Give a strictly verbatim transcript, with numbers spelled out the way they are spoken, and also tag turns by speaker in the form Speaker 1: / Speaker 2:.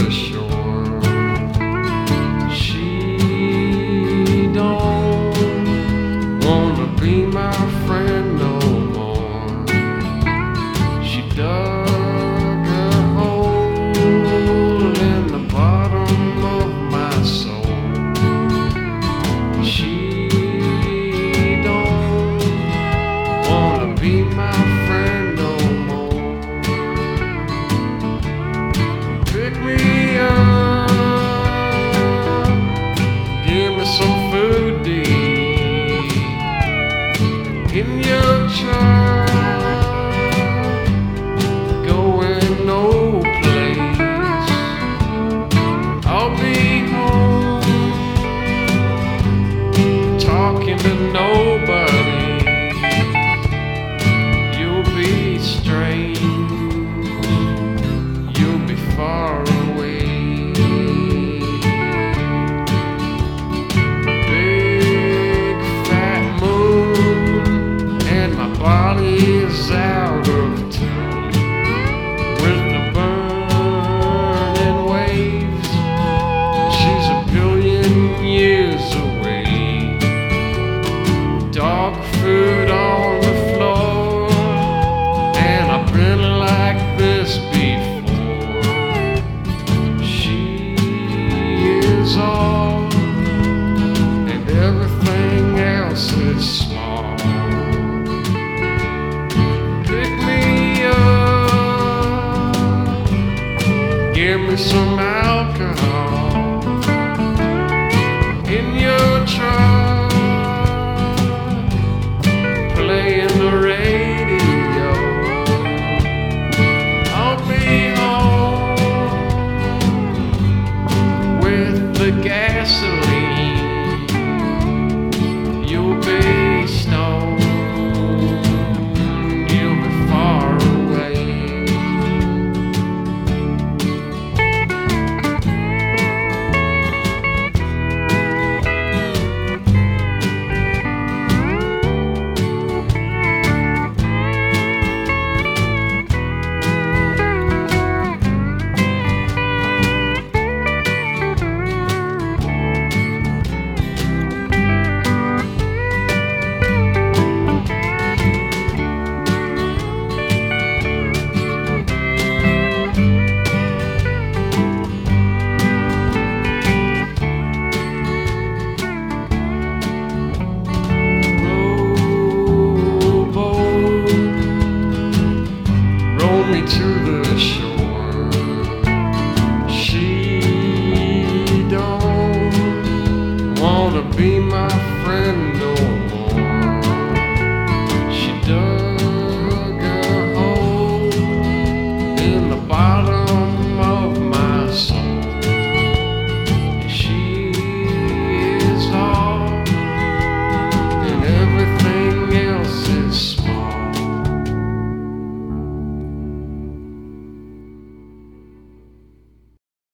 Speaker 1: the shore. She don't wanna be my friend no more. She dug a hole in the bottom of my soul. She don't wanna be my friend no more. Pick me up, give me some food to eat. In your truck, going no place. I'll be home, talking to nobody. You'll be strange, you'll be far away. Big fat moon, and my body is out of tune with the burning waves. She's a billion years away. Dog food on the floor, and I've been like this before. She is all, and everything else is small. Pick me up, give me some alcohol. In your truck, playing the radio. I'll be home with the gasoline. You'll be stoned, you'll be far away. Roll me to the shore. She don't wanna be my friend no